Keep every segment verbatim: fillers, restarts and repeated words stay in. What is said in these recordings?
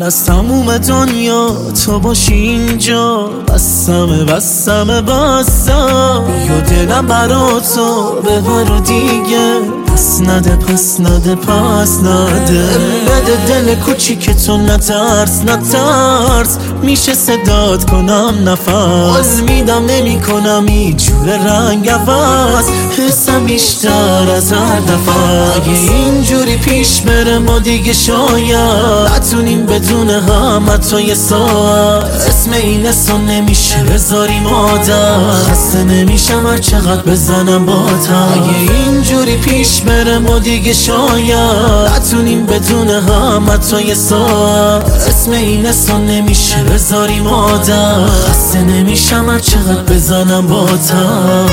از تموم دنیا تو باشی اینجا بسمه بسمه بسم یا دلم برا تو ببر دیگه پس نده پس نده پس نده بده دل کوچیک تو نترس نترس میشه صدات کنم نفس میدم نمی کنم این جور رنگ عوض حسم بیشتر از هر دفعه اگه اینجوری پیش بره ما دیگه شاید نتونیم بدون هم حتی یه ساعت اسم این اسم نمیشه بذاریم عادت خسته نمیشم هر چقدر بزنم با تا اگه اینجوری پیش بره ما دیگه شاید نتونیم بدون هم حتی یه ساعت اسم این اسم نمیشه بذاریم عادت خسته نمیشم هر چقدر بزنم با تا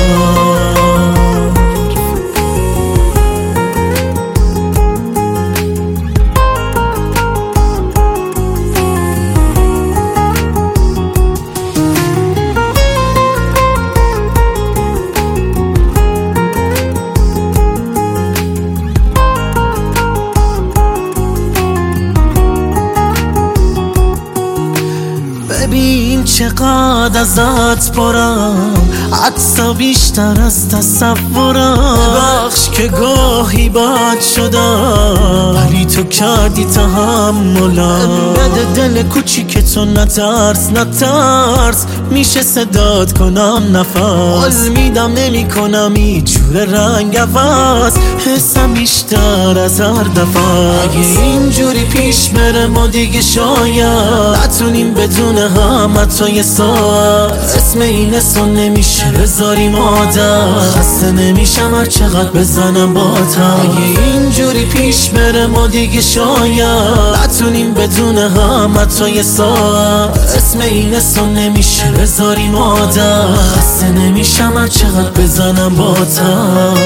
ببین چقدر ازت پرم عکسا بیشتر از تصورم بخش که گاهی بد شدم ولی تو کردی تحملم بده دل کوچیک تو نترس نترس میشه صدات کنم نفس میدم نمی کنم این جور رنگ عوض حسم بیشتر از هر دفعه اگه اینجوری پیش بره ما دیگه شاید نتونیم بدون هم حتی یه ساعت اسم این اسم نمیشه بذاریم عادت خسته نمیشم هر چقدر بزنم با تا اگه اینجوری پیش بره ما دیگه شاید نتونیم بدون هم حتی یه ساعت اسم این اسم نمیشه بذاریم عادت خسته نمیشم هر چقدر بزنم با تا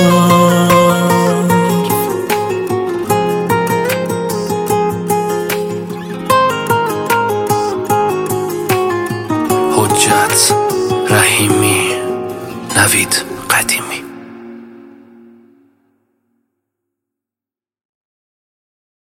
حجت رحیمی نوید قدیمی